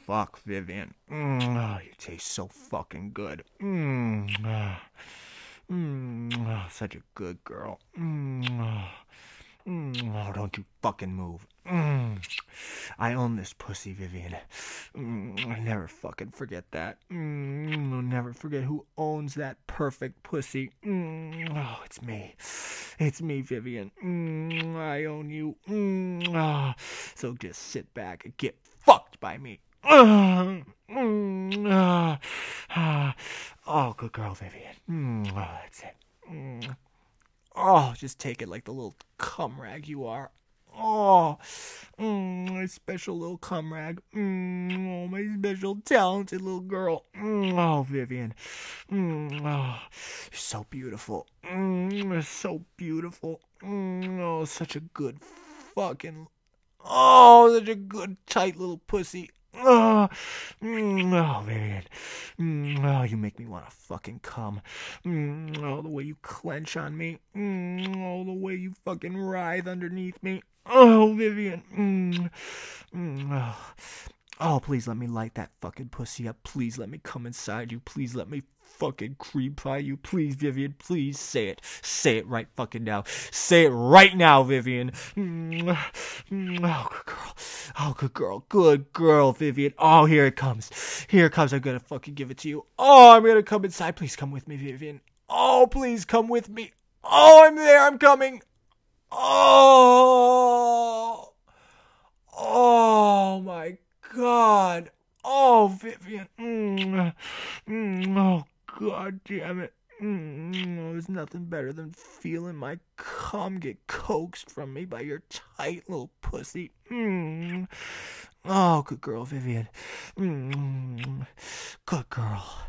fuck, Vivian. You taste so fucking good. Such a good girl. Don't you fucking move. I own this pussy, Vivian. I'll never fucking forget that. I'll never forget who owns that perfect pussy. It's me. It's me, Vivian. I own you. So just sit back and get fucked by me. Oh, good girl, Vivian. That's it. Oh, just take it like the little cum rag you are. Oh, my special little cum rag. Oh, my special talented little girl. Oh, Vivian. You're so beautiful. So beautiful. Oh, such a good fucking. Oh, such a good tight little pussy. Vivian. You make me want to fucking come. The way you clench on me. The way you fucking writhe underneath me. Oh, Vivian. Please let me light that fucking pussy up. Please let me come inside you. Please let me fucking creep by you. Please, Vivian. Please say it. Say it right fucking now. Say it right now, Vivian. Good girl. Oh, good girl. Good girl, Vivian. Oh, here it comes. Here it comes. I'm gonna fucking give it to you. Oh, I'm gonna come inside. Please come with me, Vivian. Oh, please come with me. Oh, I'm there. I'm coming. Oh. Oh, my God. Oh, Vivian. Oh, God damn it. There's nothing better than feeling my cum get coaxed from me by your tight little pussy. Oh, good girl, Vivian. Good girl.